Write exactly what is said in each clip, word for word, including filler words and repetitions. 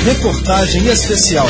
Reportagem especial.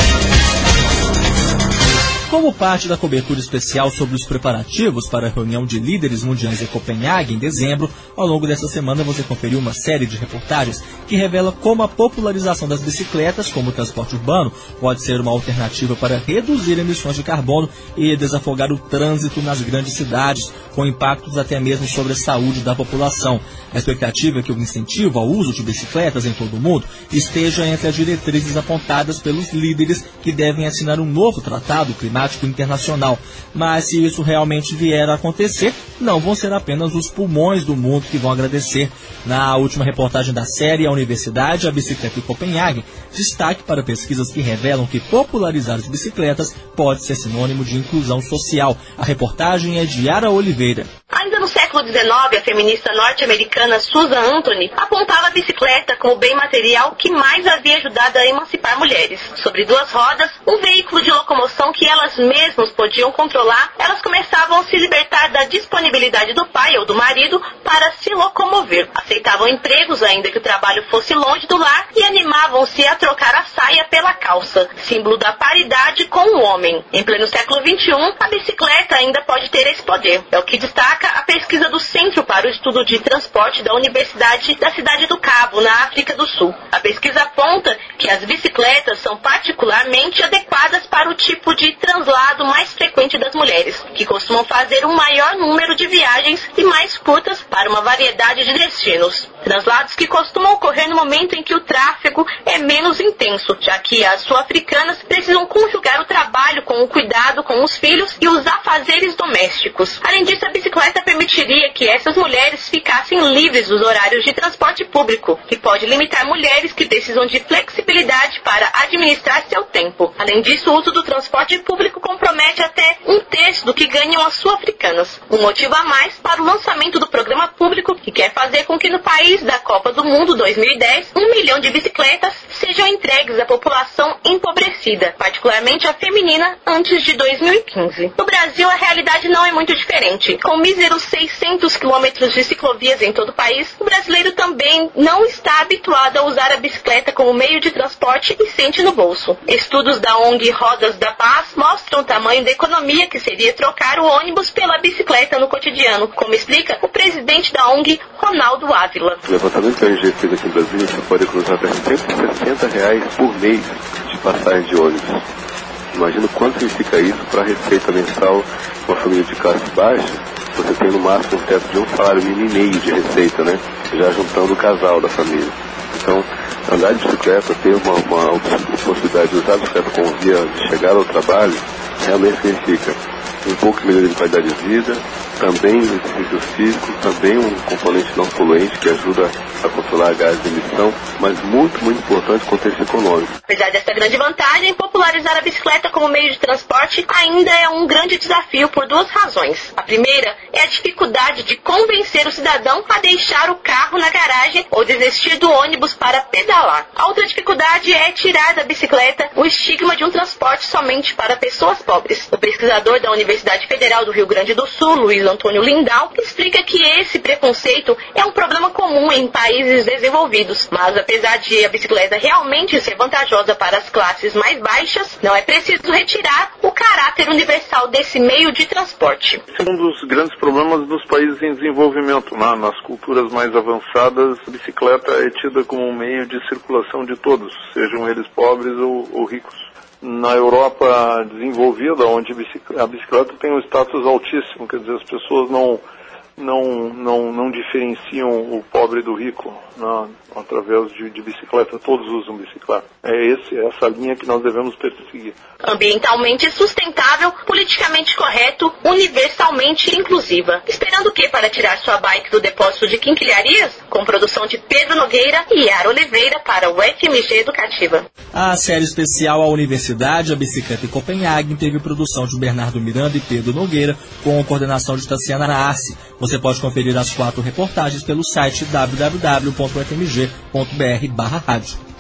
Como parte da cobertura especial sobre os preparativos para a reunião de líderes mundiais em Copenhague em dezembro, ao longo dessa semana você conferiu uma série de reportagens que revela como a popularização das bicicletas como transporte urbano pode ser uma alternativa para reduzir emissões de carbono e desafogar o trânsito nas grandes cidades, com impactos até mesmo sobre a saúde da população. A expectativa é que o incentivo ao uso de bicicletas em todo o mundo esteja entre as diretrizes apontadas pelos líderes que devem assinar um novo tratado climático internacional. Mas se isso realmente vier a acontecer, não vão ser apenas os pulmões do mundo que vão agradecer. Na última reportagem da série A Universidade, a Bicicleta em Copenhague, destaque para pesquisas que revelam que popularizar as bicicletas pode ser sinônimo de inclusão social. A reportagem é de Yara Oliveira. Ainda no século dezenove, a feminista norte-americana Susan Anthony apontava a bicicleta como o bem material que mais havia ajudado a emancipar mulheres. Sobre duas rodas, um veículo de locomoção que elas mesmas podiam controlar, elas começavam a se libertar da disponibilidade do pai ou do marido para se locomover. Aceitavam empregos ainda que o trabalho fosse longe do lar e animavam-se a trocar a saia pela calça, símbolo da paridade com o homem. Em pleno século vinte e um, a bicicleta ainda pode ter esse poder. É o que destaca a pesquisa do Centro para o Estudo de Transporte da Universidade da Cidade do Cabo, na África do Sul. A pesquisa aponta que as bicicletas são particularmente adequadas para o tipo de translado mais frequente das mulheres, que costumam fazer um maior número de viagens e mais curtas para uma variedade de destinos. Translados que costumam ocorrer no momento em que o tráfego é menos intenso, já que as sul-africanas precisam conjugar o trabalho com o cuidado com os filhos e os afazeres domésticos. Além disso, a bicicleta permitiria que essas mulheres ficassem livres dos horários de transporte público, que pode limitar mulheres que precisam de flexibilidade para administrar seu tempo. Além disso, o uso do transporte público compromete até um terço do que ganham as sul-africanas. Um motivo a mais para o lançamento do programa público, que quer fazer com que no país da Copa do Mundo dois mil e dez, um milhão de bicicletas sejam entregues à população empobrecida, particularmente a feminina, antes de dois mil e quinze. No Brasil, a realidade não é muito diferente. Com míseros seiscentos quilômetros de ciclovias em todo o país, o brasileiro também não está habituado a usar a bicicleta como meio de transporte e sente no bolso. Estudos da O N G Rodas da Paz mostram o tamanho da economia que seria trocar o ônibus pela bicicleta no cotidiano, como explica o presidente da O N G, Ronaldo Ávila. O levantamento que a O N G fez aqui no Brasil, você pode cruzar até cento e sessenta reais por mês de passagem de ônibus. Imagina o quanto significa isso para a receita mensal de uma família de classe baixa. Você tem no máximo um teto de um salário mínimo e meio de receita, né? Já juntando o casal da família. Então, andar de bicicleta, ter uma, uma possibilidade de usar a bicicleta como via de chegar ao trabalho, realmente significa um pouco de melhoria de qualidade de vida, também um exercício físico, também um componente não poluente que ajuda a controlar gases de emissão, mas muito, muito importante o contexto econômico. Apesar dessa grande vantagem, popularizar a bicicleta como meio de transporte ainda é um grande desafio por duas razões. A primeira é a dificuldade de convencer o cidadão a deixar o carro na garagem ou desistir do ônibus para pedalar. A outra dificuldade é tirar da bicicleta o estigma de um transporte somente para pessoas pobres. O pesquisador da Universidade Federal do Rio Grande do Sul, Luiz Antônio Lindau, explica que esse preconceito é um problema comum em países desenvolvidos, mas apesar de a bicicleta realmente ser vantajosa para as classes mais baixas, não é preciso retirar o caráter universal desse meio de transporte. Um dos grandes problemas dos países em desenvolvimento, né? Nas culturas mais avançadas, a bicicleta é tida como um meio de circulação de todos, sejam eles pobres ou, ou ricos. Na Europa desenvolvida, onde a bicicleta tem um status altíssimo, quer dizer, as pessoas não, não, não, não diferenciam o pobre do rico, né, através de, de bicicleta, todos usam bicicleta. É esse, é essa linha que nós devemos perseguir. Ambientalmente sustentável, politicamente correto, universalmente inclusiva. Esperando o que para tirar sua bike do depósito de quinquilharias? Com produção de Pedro Nogueira e Yara Oliveira para o F M G Educativa. A série especial A Universidade, a Bicicleta em Copenhague, teve produção de Bernardo Miranda e Pedro Nogueira, com coordenação de Tassiana Arce. Você pode conferir as quatro reportagens pelo site w w w ponto f m g ponto b r barra rádio.